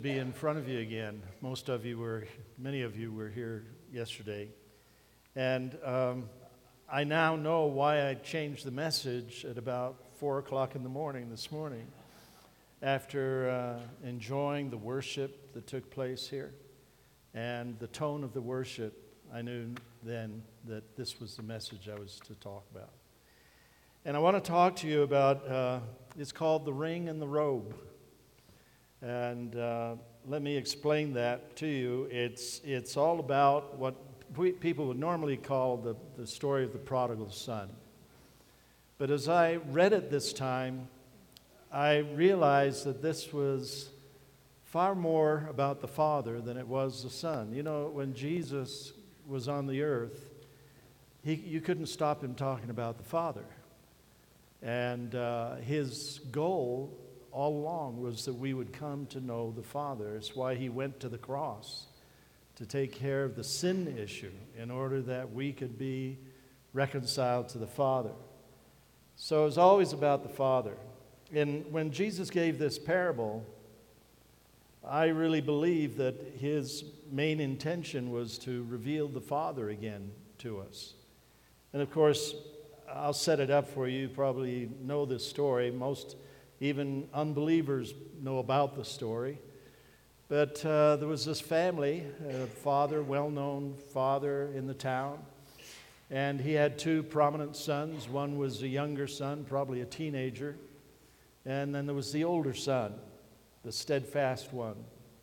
Be in front of you again. Many of you were here yesterday. And I now know why I changed the message at about 4 o'clock in the morning this morning. After enjoying the worship that took place here and the tone of the worship, I knew then that this was the message I was to talk about. And I want to talk to you about, it's called The Ring and the Robe. And let me explain that to you. It's all about what people would normally call the story of the prodigal son. But as I read it this time, I realized that this was far more about the Father than it was the Son. You know, when Jesus was on the earth, you couldn't stop him talking about the Father. And his goal all along was that we would come to know the Father. It's why he went to the cross, to take care of the sin issue in order that we could be reconciled to the Father. So it was always about the Father. And when Jesus gave this parable, I really believe that his main intention was to reveal the Father again to us. And of course, I'll set it up for you. You probably know this story. Most even unbelievers know about the story. But there was this family, a father, well-known father in the town. And he had two prominent sons. One was a younger son, probably a teenager. And then there was the older son, the steadfast one.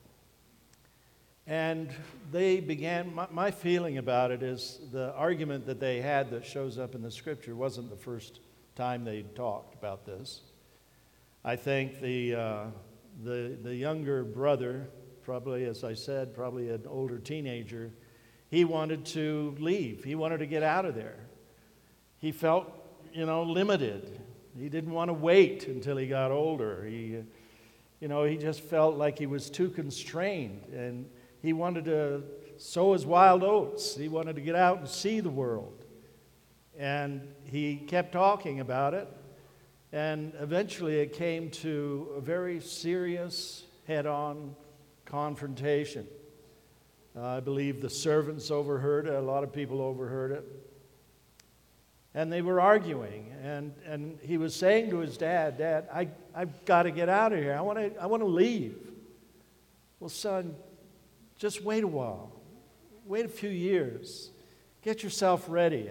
And they began, my feeling about it is the argument that they had that shows up in the scripture wasn't the first time they talked about this. I think the younger brother, probably, as I said, probably an older teenager, he wanted to leave. He wanted to get out of there. He felt, limited. He didn't want to wait until he got older. He just felt like he was too constrained, and he wanted to sow his wild oats. He wanted to get out and see the world. And he kept talking about it, and eventually it came to a very serious, head-on confrontation. I believe the servants overheard it. A lot of people overheard it. And they were arguing, and he was saying to his dad, I've got to get out of here. I want to leave. Well, son, just wait a while. Wait a few years. Get yourself ready.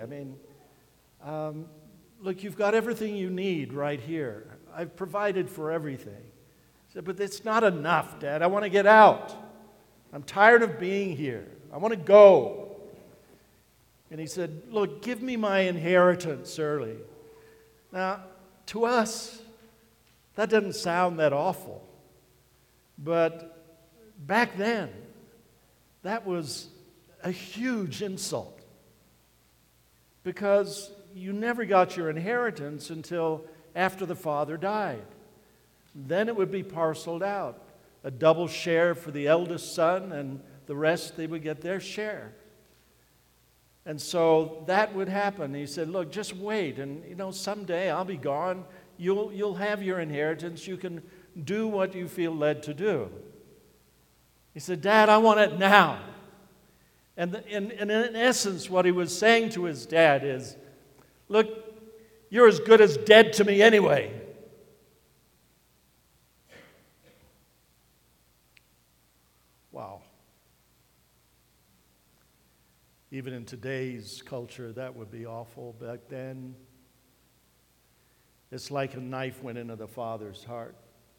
Look, you've got everything you need right here. I've provided for everything. He said, but it's not enough, Dad. I want to get out. I'm tired of being here. I want to go. And he said, look, give me my inheritance early. Now, to us, that doesn't sound that awful. But back then, that was a huge insult. Because you never got your inheritance until after the father died. Then it would be parceled out. A double share for the eldest son, and the rest, they would get their share. And so that would happen. He said, look, just wait, and someday I'll be gone. You'll have your inheritance. You can do what you feel led to do. He said, Dad, I want it now. And in essence, what he was saying to his dad is, look, you're as good as dead to me anyway. Wow. Even in today's culture, that would be awful. Back then, it's like a knife went into the father's heart.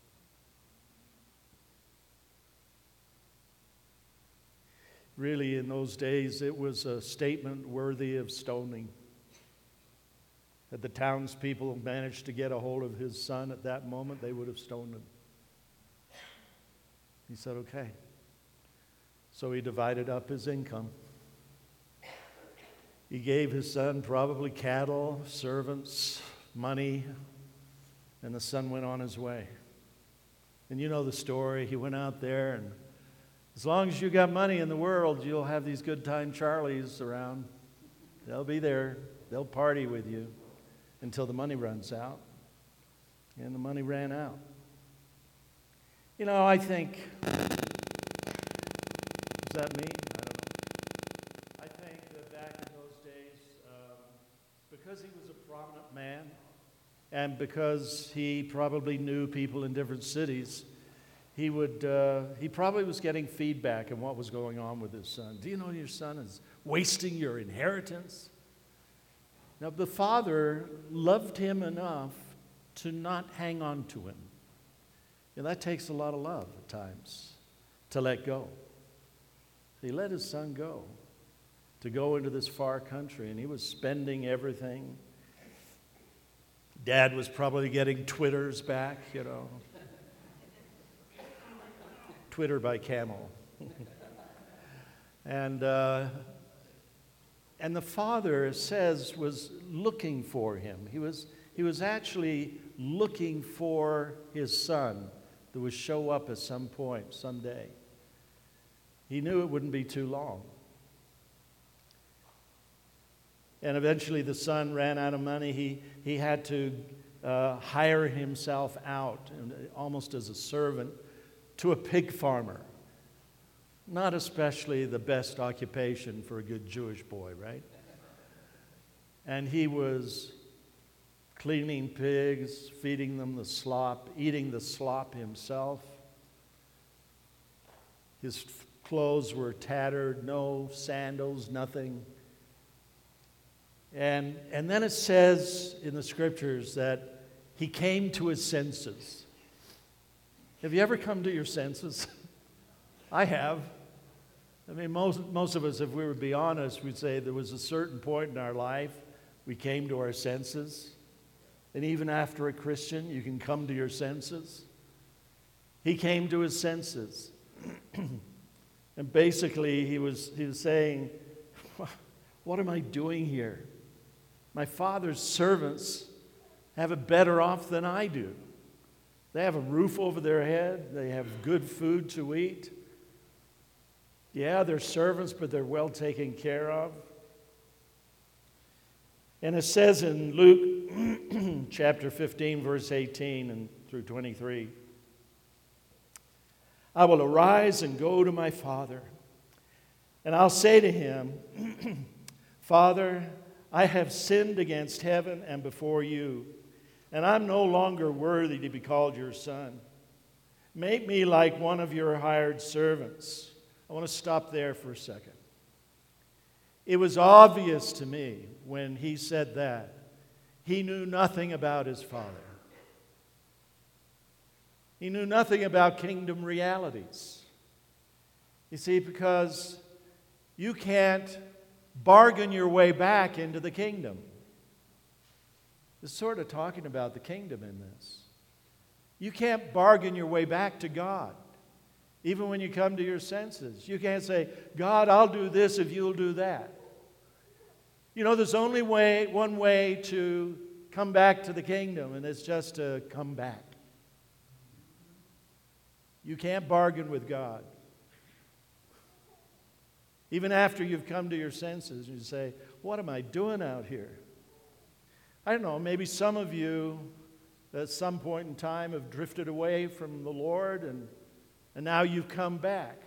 Really, in those days, it was a statement worthy of stoning. Had the townspeople managed to get a hold of his son at that moment, they would have stoned him. He said, okay. So he divided up his income. He gave his son probably cattle, servants, money, and the son went on his way. And you know the story. He went out there, and as long as you got money in the world, you'll have these good time Charlies around. They'll be there. They'll party with you until the money runs out. And the money ran out. I think that mean? I don't know. I think that back in those days, because he was a prominent man, and because he probably knew people in different cities, he probably was getting feedback on what was going on with his son. Do you know your son is wasting your inheritance? Now, the father loved him enough to not hang on to him. And that takes a lot of love at times, to let go. He let his son go, to go into this far country, and he was spending everything. Dad was probably getting Twitters back, you know. Twitter by camel. And the father, it says, was looking for him. He was actually looking for his son that would show up at some point, someday. He knew it wouldn't be too long. And eventually the son ran out of money. He had to hire himself out, almost as a servant, to a pig farmer. Not especially the best occupation for a good Jewish boy, right? And he was cleaning pigs, feeding them the slop, eating the slop himself. His clothes were tattered, no sandals, nothing. And then it says in the scriptures that he came to his senses. Have you ever come to your senses? I have. I mean, most of us, if we would be honest, we'd say there was a certain point in our life we came to our senses. And even after a Christian, you can come to your senses. He came to his senses. And basically, he was saying, what am I doing here? My father's servants have it better off than I do. They have a roof over their head. They have good food to eat. Yeah, they're servants, but they're well taken care of. And it says in Luke chapter 15, verse 18 and through 23, I will arise and go to my father, and I'll say to him, Father, I have sinned against heaven and before you, and I'm no longer worthy to be called your son. Make me like one of your hired servants. I want to stop there for a second. It was obvious to me when he said that, he knew nothing about his father. He knew nothing about kingdom realities. You see, because you can't bargain your way back into the kingdom. It's sort of talking about the kingdom in this. You can't bargain your way back to God, even when you come to your senses. You can't say, God, I'll do this if you'll do that. You know, there's only one way to come back to the kingdom, and it's just to come back. You can't bargain with God. Even after you've come to your senses, you say, what am I doing out here? I don't know, maybe some of you at some point in time have drifted away from the Lord and now you've come back.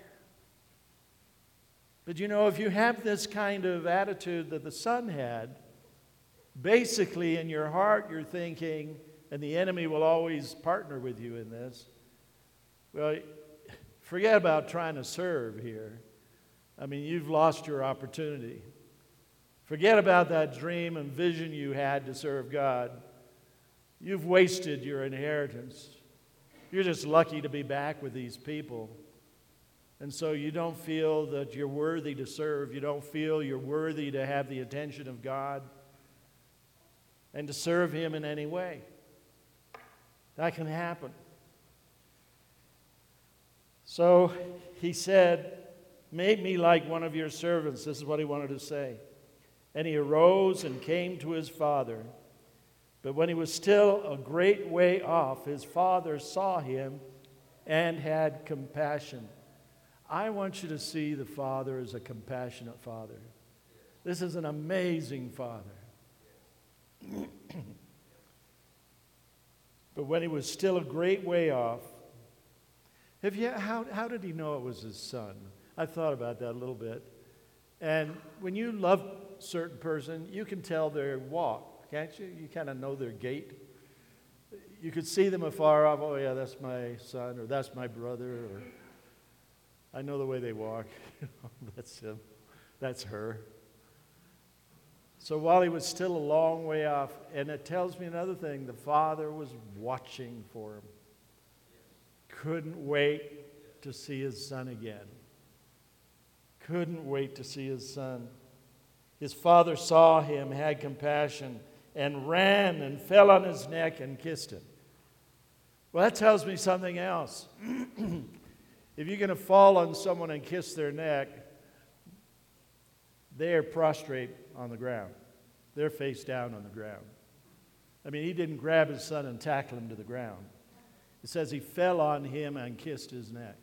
But you know, if you have this kind of attitude that the son had, basically in your heart you're thinking, and the enemy will always partner with you in this, well, forget about trying to serve here. I mean, you've lost your opportunity. Forget about that dream and vision you had to serve God. You've wasted your inheritance. You're just lucky to be back with these people. And so you don't feel that you're worthy to serve. You don't feel you're worthy to have the attention of God and to serve Him in any way. That can happen. So he said, make me like one of your servants. This is what he wanted to say. And he arose and came to his father. But when he was still a great way off, his father saw him and had compassion. I want you to see the Father as a compassionate Father. This is an amazing Father. But when he was still a great way off, how did he know it was his son? I thought about that a little bit. And when you love a certain person, you can tell their walk, can't you? You kind of know their gait. You could see them afar off. Oh, yeah, that's my son, or that's my brother, or I know the way they walk. That's him. That's her. So while he was still a long way off, and it tells me another thing, the father was watching for him. Couldn't wait to see his son again. Couldn't wait to see his son. His father saw him, had compassion, and ran and fell on his neck and kissed him. Well, that tells me something else. If you're going to fall on someone and kiss their neck, they are prostrate on the ground. They're face down on the ground. I mean, he didn't grab his son and tackle him to the ground. It says he fell on him and kissed his neck.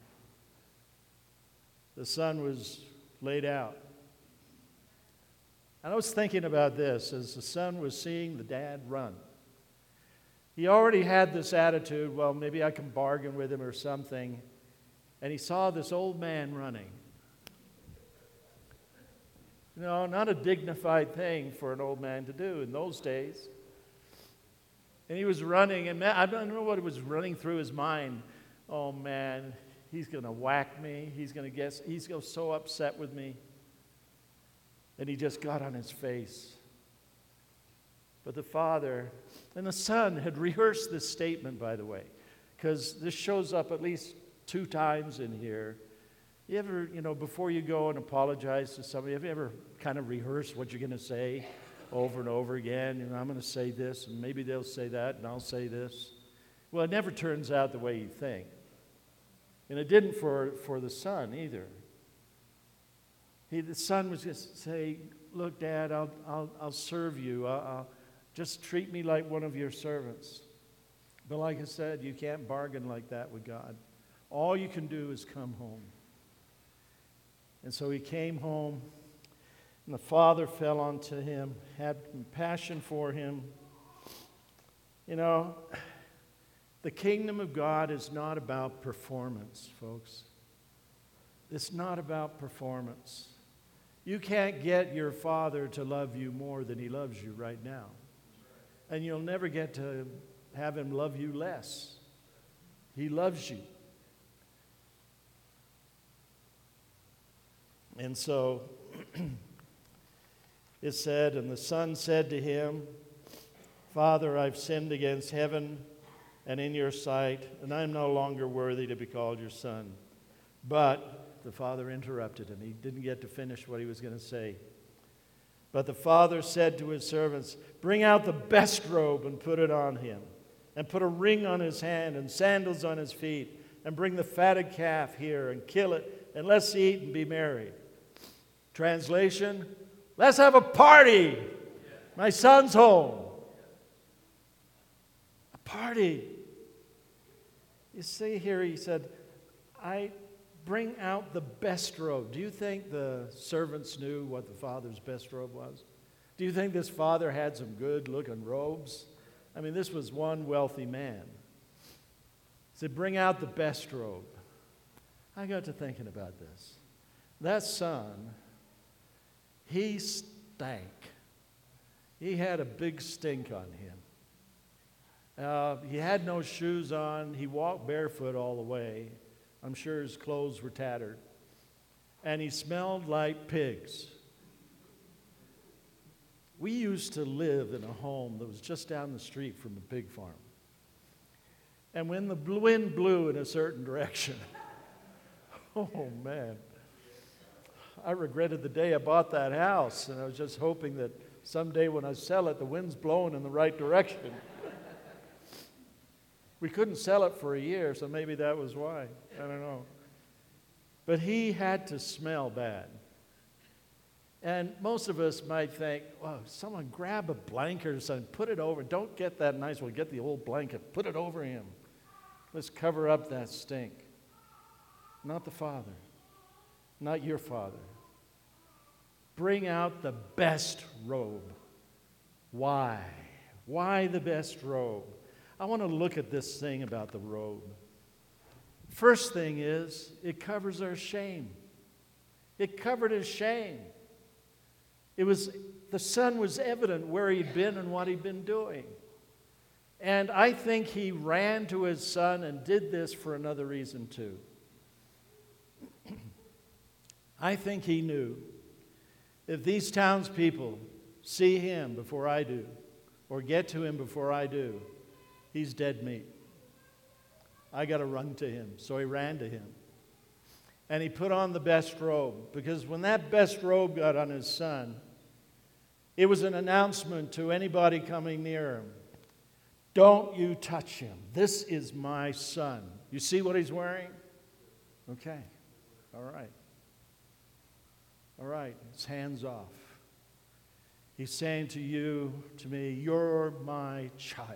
The son was laid out. And I was thinking about this as the son was seeing the dad run. He already had this attitude, well, maybe I can bargain with him or something. And he saw this old man running. You know, not a dignified thing for an old man to do in those days. And he was running, and I don't know what was running through his mind. Oh, man, he's going to whack me. He's going to so upset with me. And he just got on his face. But the father and the son had rehearsed this statement, by the way, because this shows up at least 2 times in here. You ever, before you go and apologize to somebody, have you ever kind of rehearsed what you're going to say over and over again? I'm going to say this, and maybe they'll say that, and I'll say this. Well, it never turns out the way you think. And it didn't for the son either. The son was just say, look, Dad, I'll serve you. I'll just treat me like one of your servants. But like I said, you can't bargain like that with God. All you can do is come home. And so he came home, and the father fell onto him, had compassion for him. The kingdom of God is not about performance, folks. It's not about performance. You can't get your father to love you more than he loves you right now. And you'll never get to have him love you less. He loves you. And so it said, and the son said to him, Father, I've sinned against heaven and in your sight, and I'm no longer worthy to be called your son. But the father interrupted him. He didn't get to finish what he was going to say. But the father said to his servants, bring out the best robe and put it on him, and put a ring on his hand and sandals on his feet, and bring the fatted calf here and kill it, and let's eat and be merry. Translation, let's have a party. My son's home. A party. You see here, he said, I bring out the best robe. Do you think the servants knew what the father's best robe was? Do you think this father had some good-looking robes? I mean, this was one wealthy man. He said, bring out the best robe. I got to thinking about this. That son, he stank. He had a big stink on him. He had no shoes on. He walked barefoot all the way. I'm sure his clothes were tattered. And he smelled like pigs. We used to live in a home that was just down the street from a pig farm. And when the wind blew in a certain direction, oh man, I regretted the day I bought that house, and I was just hoping that someday when I sell it, the wind's blowing in the right direction. We couldn't sell it for a year, so maybe that was why. I don't know. But he had to smell bad. And most of us might think, oh, someone grab a blanket or something, put it over. Don't get that nice one. Get the old blanket, put it over him. Let's cover up that stink. Not the Father. Not your Father. Bring out the best robe. Why? Why the best robe? I want to look at this thing about the robe. First thing is, it covers our shame. It covered his shame. The son was evident where he'd been and what he'd been doing. And I think he ran to his son and did this for another reason too. I think he knew if these townspeople see him before I do, or get to him before I do, he's dead meat. I got to run to him. So he ran to him. And he put on the best robe, because when that best robe got on his son, it was an announcement to anybody coming near him. Don't you touch him. This is my son. You see what he's wearing? Okay. All right. All right. His hands off. He's saying to you, to me, you're my child.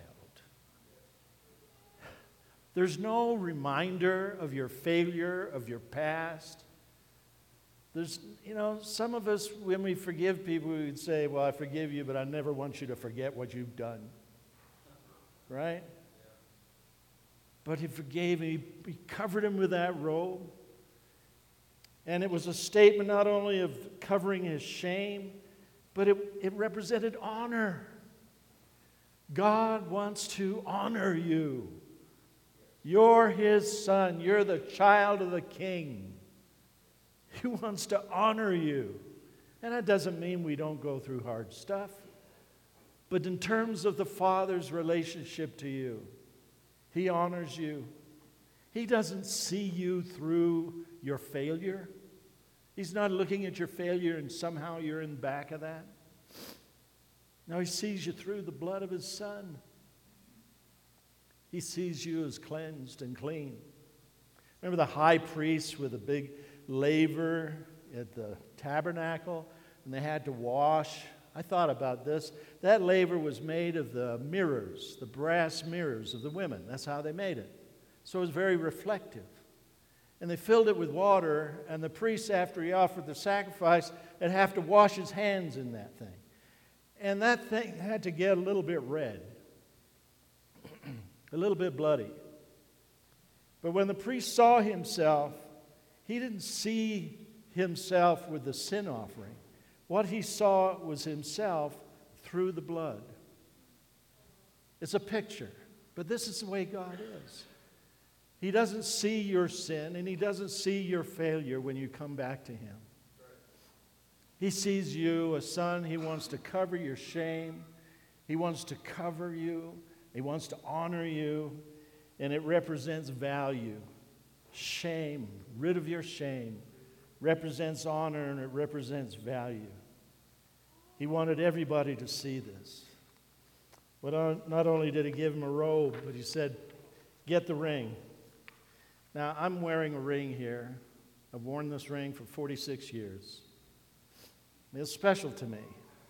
There's no reminder of your failure, of your past. There's, some of us, when we forgive people, we would say, well, I forgive you, but I never want you to forget what you've done. Right? But he forgave him. He covered him with that robe. And it was a statement not only of covering his shame, but it represented honor. God wants to honor you. You're his son. You're the child of the king. He wants to honor you. And that doesn't mean we don't go through hard stuff. But in terms of the Father's relationship to you, he honors you. He doesn't see you through your failure. He's not looking at your failure and somehow you're in the back of that. No, he sees you through the blood of his Son. He sees you as cleansed and clean. Remember the high priest with a big laver at the tabernacle, and they had to wash. I thought about this. That laver was made of the mirrors, the brass mirrors of the women. That's how they made it. So it was very reflective. And they filled it with water, and the priest, after he offered the sacrifice, would have to wash his hands in that thing. And that thing had to get a little bit red, a little bit bloody. But when the priest saw himself, he didn't see himself with the sin offering. What he saw was himself through the blood. It's a picture, but this is the way God is. He doesn't see your sin, and he doesn't see your failure when you come back to him. He sees you, a son. He wants to cover your shame. He wants to cover you. He wants to honor you, and it represents value. Shame, rid of your shame, represents honor, and it represents value. He wanted everybody to see this. But not only did he give him a robe, but he said, get the ring. Now, I'm wearing a ring here. I've worn this ring for 46 years. It's special to me.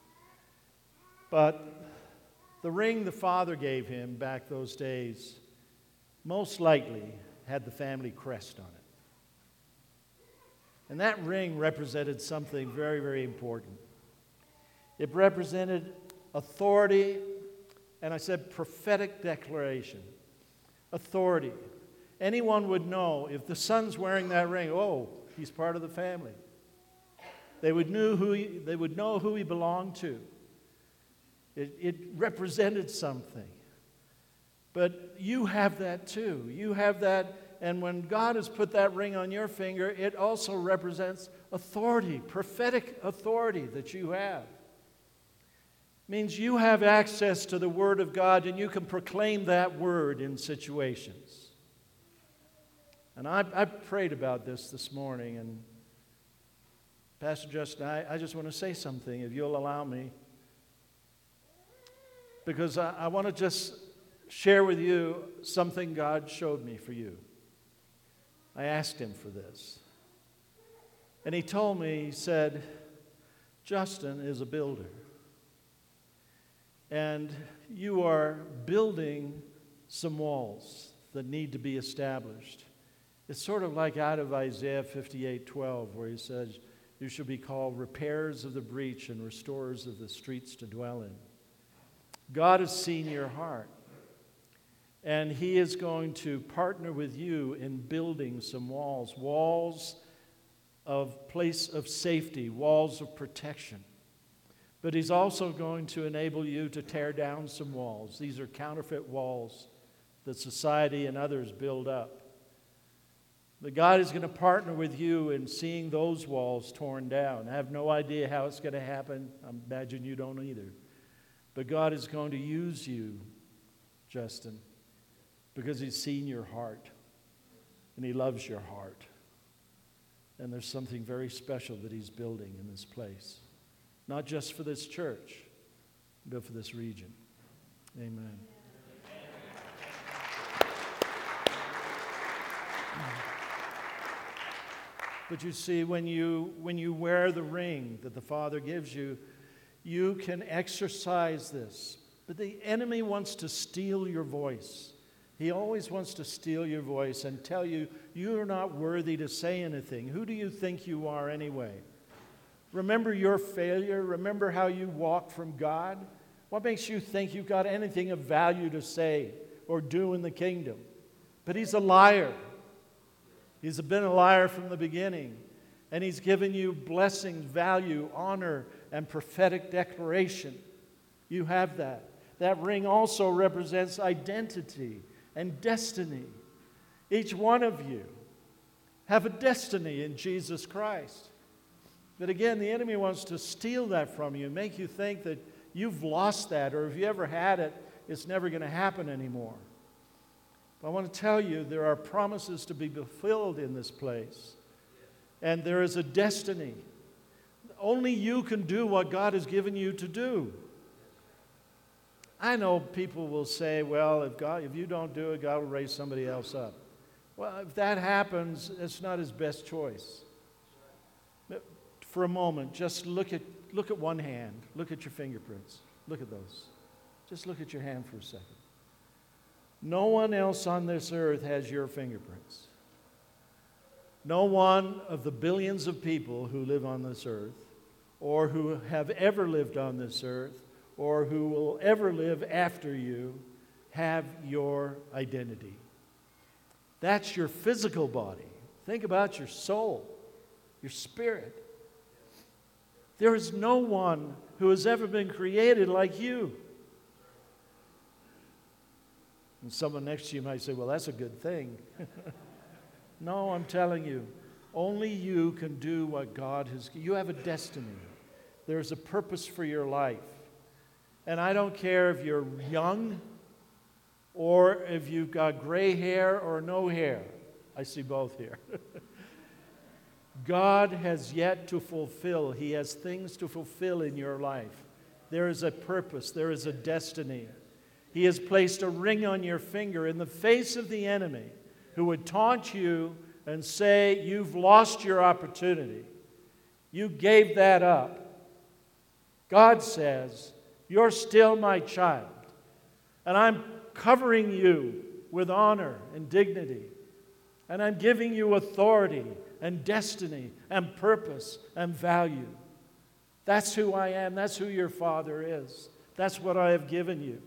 But the ring the father gave him back those days most likely had the family crest on it. And that ring represented something very, very important. It represented authority, and I said prophetic declaration. Authority. Anyone would know if the son's wearing that ring, oh, he's part of the family. They would know who he belonged to. It represented something. But you have that too. You have that, and when God has put that ring on your finger, it also represents authority, prophetic authority that you have. It means you have access to the Word of God, and you can proclaim that Word in situations. And I prayed about this morning, and Pastor Justin, I just want to say something, if you'll allow me. Because I want to just share with you something God showed me for you. I asked him for this. And he told me, he said, Justin is a builder. And you are building some walls that need to be established. It's sort of like out of Isaiah 58:12, where he says, you shall be called repairers of the breach and restorers of the streets to dwell in. God has seen your heart, and he is going to partner with you in building some walls of place of safety, walls of protection. But He's also going to enable you to tear down some walls. These are counterfeit walls that society and others build up. But God is going to partner with you in seeing those walls torn down. I have no idea how it's going to happen. I imagine you don't either. But God is going to use you, Justin, because He's seen your heart and He loves your heart. And there's something very special that He's building in this place. Not just for this church, but for this region. Amen. But you see, when you wear the ring that the Father gives you, you can exercise this. But the enemy wants to steal your voice. He always wants to steal your voice and tell you, you're not worthy to say anything. Who do you think you are anyway? Remember your failure? Remember how you walked from God? What makes you think you've got anything of value to say or do in the kingdom? But he's a liar. He's been a liar from the beginning. And he's given you blessings, value, honor, and prophetic declaration. You have that. That ring also represents identity and destiny. Each one of you have a destiny in Jesus Christ. But again, the enemy wants to steal that from you, make you think that you've lost that, or if you ever had it, it's never going to happen anymore. But I want to tell you, there are promises to be fulfilled in this place. And there is a destiny. Only you can do what God has given you to do. I know people will say, well, if you don't do it, God will raise somebody else up. Well, if that happens, it's not his best choice. But for a moment, just look at one hand. Look at your fingerprints. Look at those. Just look at your hand for a second. No one else on this earth has your fingerprints. No one of the billions of people who live on this earth, or who have ever lived on this earth, or who will ever live after you, have your identity. That's your physical body. Think about your soul, your spirit. There is no one who has ever been created like you. And someone next to you might say, well, that's a good thing. No, I'm telling you, only you can do what God has. You have a destiny. There's a purpose for your life. And I don't care if you're young or if you've got gray hair or no hair. I see both here. God has yet to fulfill. He has things to fulfill in your life. There is a purpose. There is a destiny. He has placed a ring on your finger in the face of the enemy who would taunt you and say, you've lost your opportunity. You gave that up. God says, you're still my child, and I'm covering you with honor and dignity, and I'm giving you authority and destiny and purpose and value. That's who I am. That's who your Father is. That's what I have given you.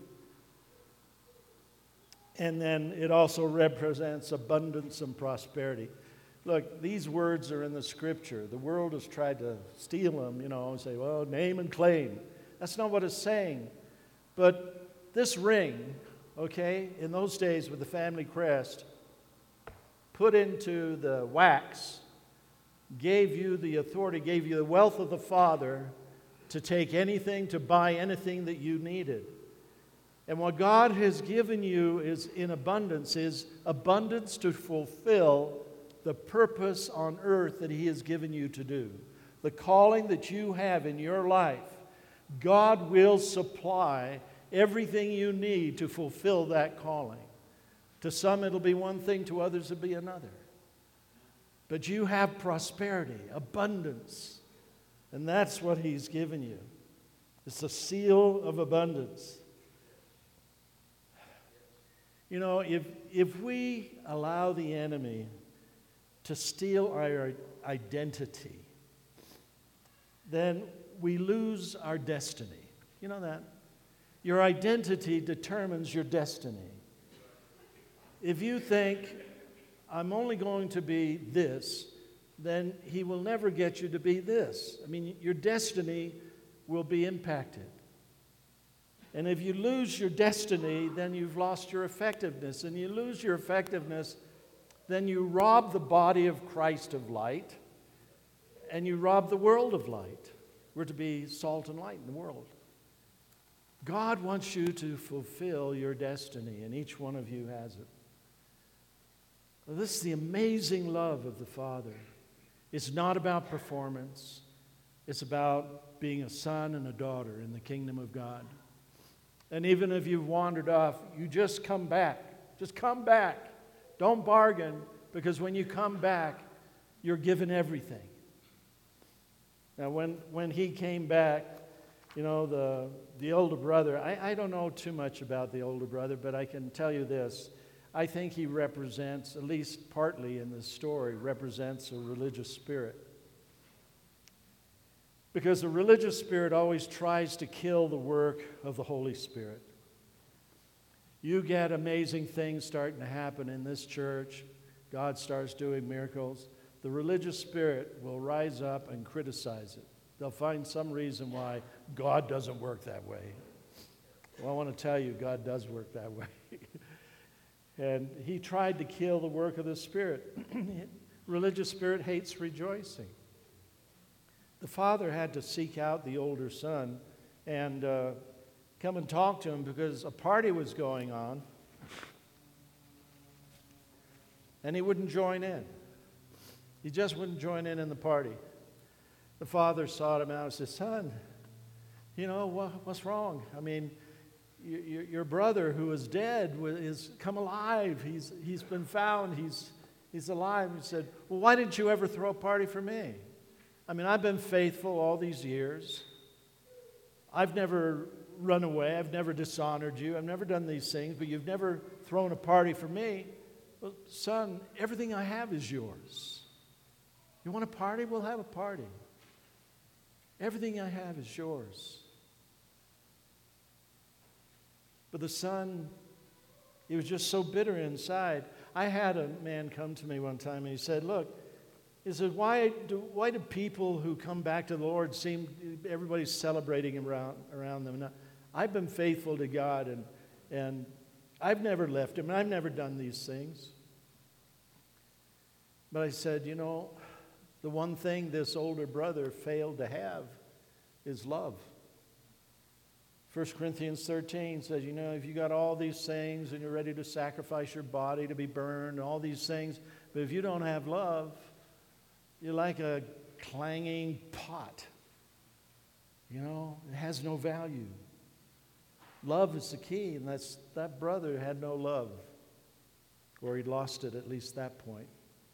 And then it also represents abundance and prosperity. Look, these words are in the Scripture. The world has tried to steal them, and say, well, name and claim. That's not what it's saying. But this ring, in those days with the family crest, put into the wax, gave you the authority, gave you the wealth of the Father to take anything, to buy anything that you needed. And what God has given you is abundance to fulfill the purpose on earth that He has given you to do. The calling that you have in your life, God will supply everything you need to fulfill that calling. To some it'll be one thing, to others it'll be another. But you have prosperity, abundance, and that's what He's given you. It's a seal of abundance. If we allow the enemy to steal our identity, then we lose our destiny. You know that? Your identity determines your destiny. If you think, I'm only going to be this, then He will never get you to be this. I mean, your destiny will be impacted. And if you lose your destiny, then you've lost your effectiveness. And you lose your effectiveness, then you rob the body of Christ of light, and you rob the world of light. We're to be salt and light in the world. God wants you to fulfill your destiny, and each one of you has it. Well, this is the amazing love of the Father. It's not about performance. It's about being a son and a daughter in the kingdom of God. And even if you've wandered off, you just come back. Just come back. Don't bargain, because when you come back, you're given everything. Now, when he came back, you know, the older brother, I don't know too much about the older brother, but I can tell you this. I think he represents, at least partly in this story, represents a religious spirit. Because the religious spirit always tries to kill the work of the Holy Spirit. You get amazing things starting to happen in this church. God starts doing miracles. The religious spirit will rise up and criticize it. They'll find some reason why God doesn't work that way. Well, I want to tell you, God does work that way. And he tried to kill the work of the Spirit. Religious spirit hates rejoicing. The father had to seek out the older son and come and talk to him because a party was going on, and he wouldn't join in. He just wouldn't join in the party. The father sought him out and said, "Son, you know, what's wrong? I mean, your brother who is dead is come alive. He's been found. He's alive." He said, "Well, why didn't you ever throw a party for me? I mean, I've been faithful all these years. I've never run away. I've never dishonored you. I've never done these things, but you've never thrown a party for me. Well, son, everything I have is yours. You want a party? We'll have a party. Everything I have is yours." But the son, he was just so bitter inside. I had a man come to me one time and he said, "Look," he said, why do people who come back to the Lord seem, everybody's celebrating around them? Now, I've been faithful to God and I've never left him and I've never done these things. But I said, you know, the one thing this older brother failed to have is love. 1 Corinthians 13 says, you know, if you got all these things and you're ready to sacrifice your body to be burned, all these things, but if you don't have love, you're like a clanging pot. You know, it has no value. Love is the key, and that brother had no love, or he'd lost it at least that point.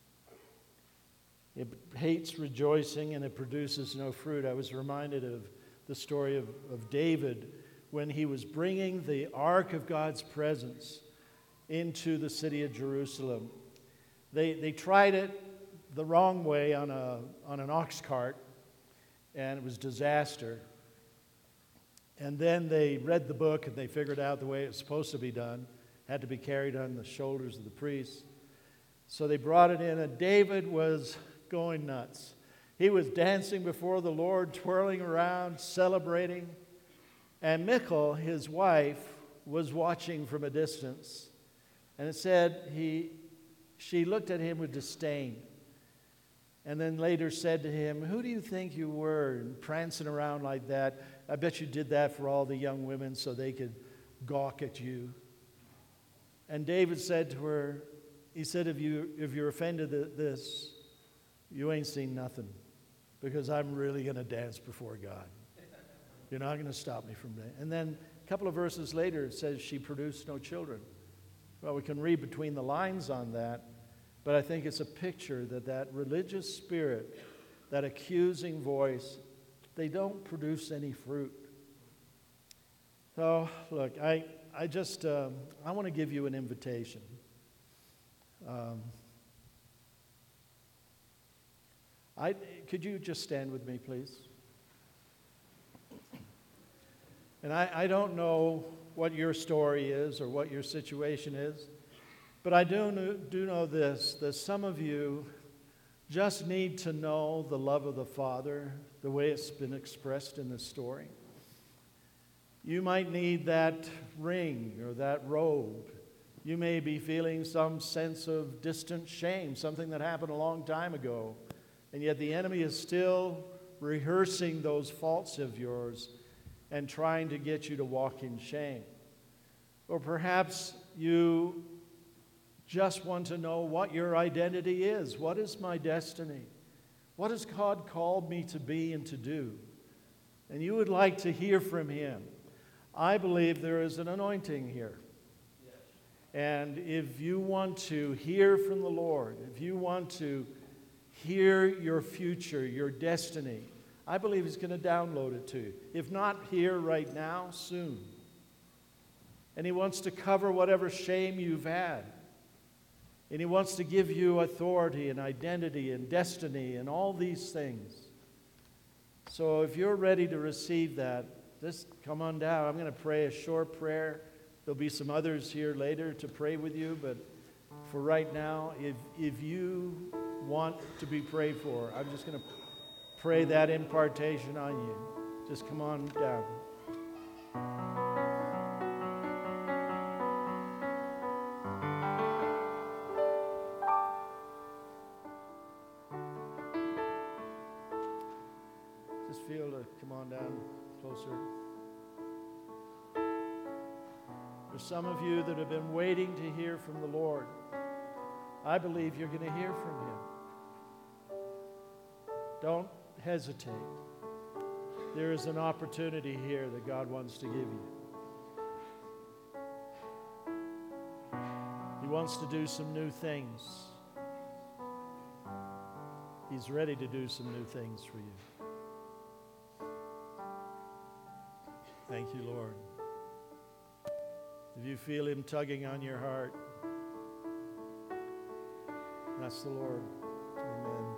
It hates rejoicing and it produces no fruit. I was reminded of the story of David when he was bringing the ark of God's presence into the city of Jerusalem. They tried it the wrong way on an ox cart, and it was disaster. And then they read the book and they figured out the way it was supposed to be done. It had to be carried on the shoulders of the priests. So they brought it in, and David was going nuts. He was dancing before the Lord, twirling around, celebrating. And Michal, his wife, was watching from a distance. And it said she looked at him with disdain. And then later said to him, "Who do you think you were, and prancing around like that? I bet you did that for all the young women so they could gawk at you." And David said to her, he said, if you're offended at this, you ain't seen nothing, because I'm really going to dance before God. You're not going to stop me from that. And then a couple of verses later, it says she produced no children. Well, we can read between the lines on that, but I think it's a picture that religious spirit, that accusing voice, they don't produce any fruit. So, look, I want to give you an invitation. Could you just stand with me, please? And I don't know what your story is or what your situation is, but I do know this, that some of you just need to know the love of the Father the way it's been expressed in the story. You might need that ring or that robe. You may be feeling some sense of distant shame, something that happened a long time ago, and yet the enemy is still rehearsing those faults of yours and trying to get you to walk in shame. Or perhaps you just want to know what your identity is. What is my destiny? What has God called me to be and to do? And you would like to hear from Him. I believe there is an anointing here. And if you want to hear from the Lord, if you want to hear your future, your destiny, I believe He's going to download it to you. If not here right now, soon. And He wants to cover whatever shame you've had. And He wants to give you authority and identity and destiny and all these things. So if you're ready to receive that, just come on down. I'm going to pray a short prayer. There'll be some others here later to pray with you. But for right now, if you want to be prayed for, I'm just going to pray that impartation on you. Just come on down. Just feel to come on down closer. There's some of you that have been waiting to hear from the Lord. I believe you're going to hear from Him. Don't hesitate. There is an opportunity here that God wants to give you. He wants to do some new things. He's ready to do some new things for you. Thank you, Lord. If you feel Him tugging on your heart, that's the Lord. Amen.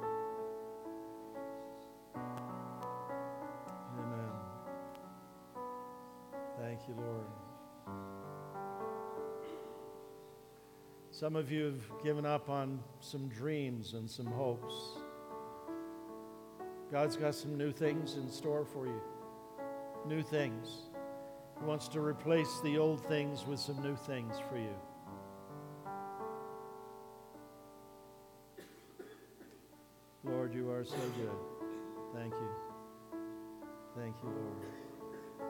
Amen. Thank you, Lord. Some of you have given up on some dreams and some hopes. God's got some new things in store for you. New things. He wants to replace the old things with some new things for you. Lord, you are so good. Thank you. Thank you, Lord.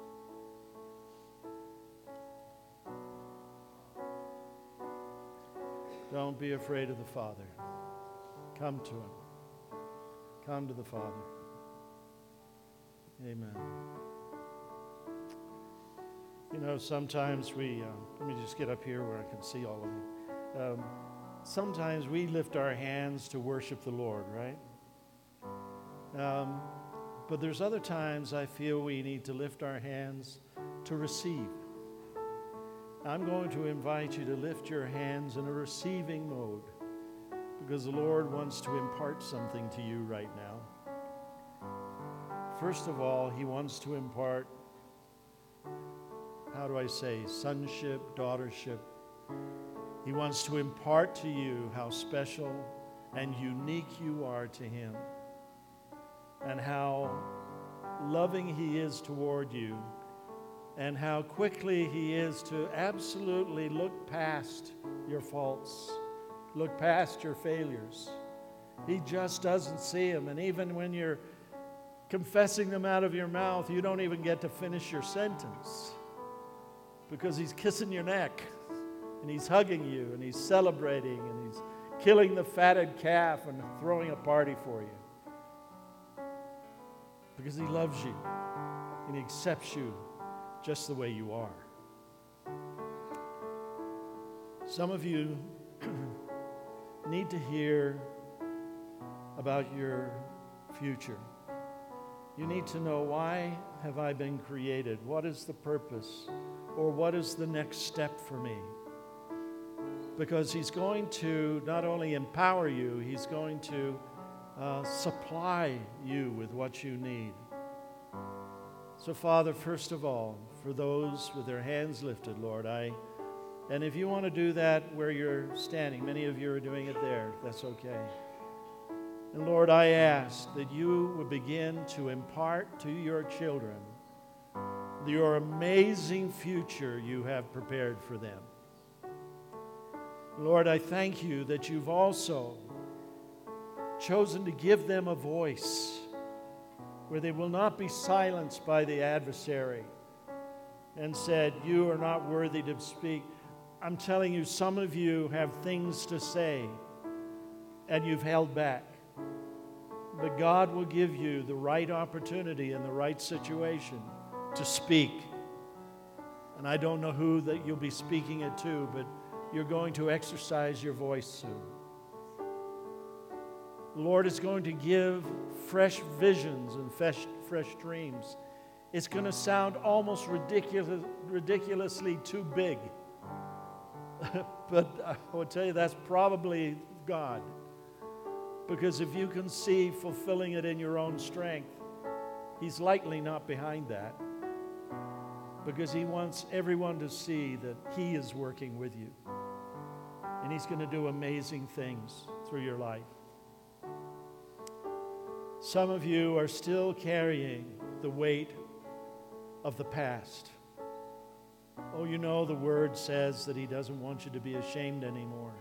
Don't be afraid of the Father. Come to Him. Come to the Father. Amen. You know, sometimes let me just get up here where I can see all of you. Sometimes we lift our hands to worship the Lord, right? But there's other times I feel we need to lift our hands to receive. I'm going to invite you to lift your hands in a receiving mode because the Lord wants to impart something to you right now. First of all, He wants to impart, sonship, daughtership. He wants to impart to you how special and unique you are to Him and how loving He is toward you and how quickly He is to absolutely look past your faults, look past your failures. He just doesn't see them. And even when you're confessing them out of your mouth, you don't even get to finish your sentence because He's kissing your neck and He's hugging you and He's celebrating and He's killing the fatted calf and throwing a party for you because He loves you and He accepts you just the way you are. Some of you need to hear about your future. You need to know, why have I been created? What is the purpose? Or what is the next step for me? Because He's going to not only empower you, He's going to supply you with what you need. So, Father, first of all, for those with their hands lifted, Lord, and if you want to do that where you're standing, many of you are doing it there, that's okay. And Lord, I ask that you would begin to impart to your children your amazing future you have prepared for them. Lord, I thank you that you've also chosen to give them a voice where they will not be silenced by the adversary and said, you are not worthy to speak. I'm telling you, some of you have things to say and you've held back. But God will give you the right opportunity in the right situation to speak. And I don't know who that you'll be speaking it to, but you're going to exercise your voice soon. The Lord is going to give fresh visions and fresh dreams. It's going to sound almost ridiculously too big. But I will tell you, that's probably God. Because if you can see fulfilling it in your own strength, He's likely not behind that. Because He wants everyone to see that He is working with you. And He's going to do amazing things through your life. Some of you are still carrying the weight of the past. Oh, you know the Word says that He doesn't want you to be ashamed anymore.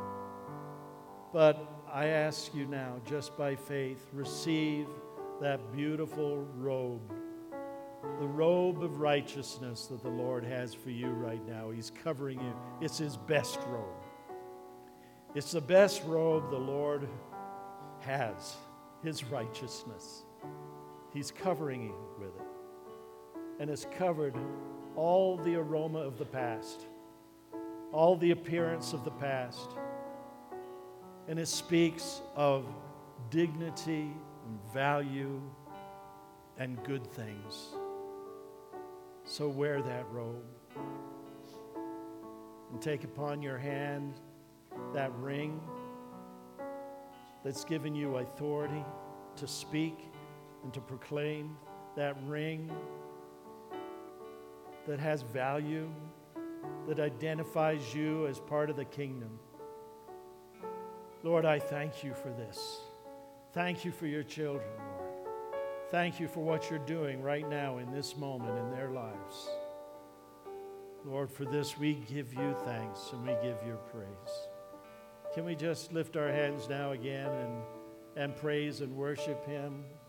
But I ask you now, just by faith, receive that beautiful robe, the robe of righteousness that the Lord has for you right now. He's covering you. It's His best robe. It's the best robe the Lord has, His righteousness. He's covering you with it. And it's covered all the aroma of the past, all the appearance of the past. And it speaks of dignity and value and good things. So wear that robe and take upon your hand that ring that's given you authority to speak and to proclaim, that ring that has value, that identifies you as part of the kingdom. Lord, I thank you for this. Thank you for your children, Lord. Thank you for what you're doing right now in this moment in their lives. Lord, for this we give you thanks and we give you praise. Can we just lift our hands now again and praise and worship Him?